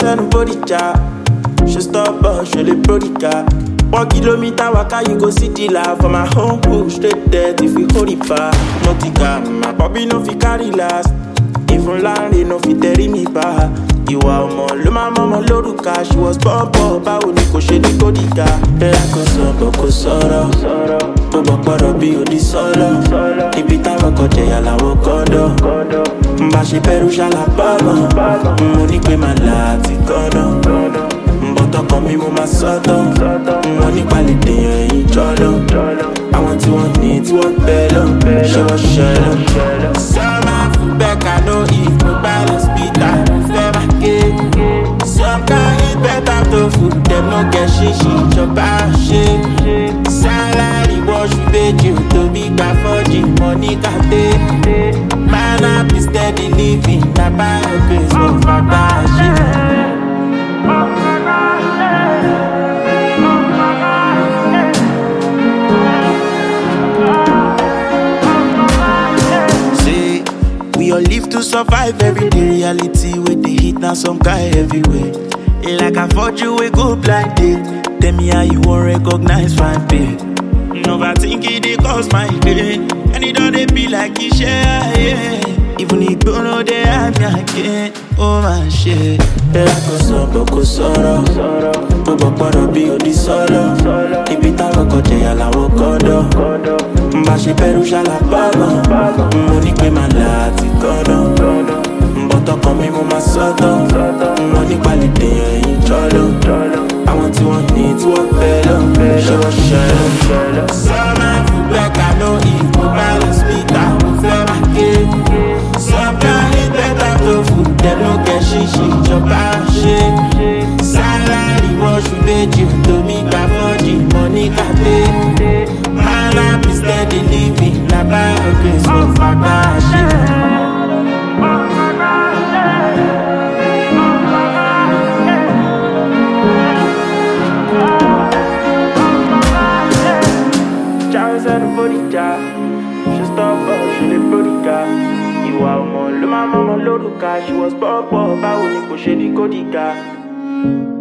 and body jar. She stop us, she the prodigal. 1 kilometer waka, you go see the life. For my home cook, straight dead if we hold it back. Nautica, my bobby no fi carry last. Even landing no fi carry me back. Ìwà ọmọ ló máa mọ́mọ́ lórúkà. She was bọ́ọ̀bọ̀, báwo ni kò ṣe ní kódìgà. Ẹ̀rá kò sọ̀bọ̀ kò sọ̀rọ̀. Tó bọ̀ pọ̀rọ̀ bí òdì sọ́lọ̀. Ibi táwọn kan jẹ̀yà làwọn kọ́dọ̀. Ń bá ṣe bẹ̀rù ṣàlàbọ̀mọ̀. Mo ní pé màá là á ti kọ́dọ̀. Tọkàn mi mo máa sọ́tọ̀. Wọ́n nípa lè dèèyàn ẹ̀yìn jọ́lọ́. Àwọn tí wọ́n ní tí wọ́n bẹ́ lọ. Ṣé wọ́n ṣẹlẹ̀? Sọ́mà fún bẹ́ẹ̀ka ló ìfún balance Peter fẹ́ máa ké. Some can eat better tofu, dem no get ṣíṣì ìjọba ṣe. Salary wọ́ṣù méjì tó bí gbà fọ́jì money kàdé. Man up is steady living, na buy a grace for fagbá ṣe. We all live to survive everyday reality with the heat now some guy everywhere. Like I thought you would go blind date. Tell me how you won't recognize fine pay. Overthinking they cause my pain. And it don't they be like you share, yeah. Even if you know they have me again. Oh my shit. Ẹ̀rá kò sọ̀bọ̀ kò sọ̀rọ̀. Tó bọ̀ pọ̀rọ̀ bí òdì sọ́lọ̀. Ibi táwọn kan jẹ̀yà làwọn kọ́dọ̀. Ń bá ṣe bẹ̀rù ṣàlàbọ̀mọ̀. Mo ní pé màá là á ti kọ́dọ̀. Tọkàn mi mo máa sọ́tọ̀. Wọ́n nípa lè dèèyàn ẹ̀yìn jọ́lọ́. Àwọn tí wọ́n ní tí wọ́n bẹ́ lọ. Ṣé wọ́n ṣẹlẹ̀? Sọ́mà fún bẹ́ẹ̀ka ló ìfún balance Peter fẹ́ máa ké. Some can eat better tofu, dem no get ṣíṣì ìjọba ṣe. Salary wọ́ṣù méjì tó mi gbà fọ́jì money kàdé. Man up is steady living, na buy a grace for fagbá ṣe. Ìwà ọmọ ló máa mọ́mọ́ lórúkà. She was bọ́ọ̀bọ̀, báwo ni kò ṣe ní kódìgà.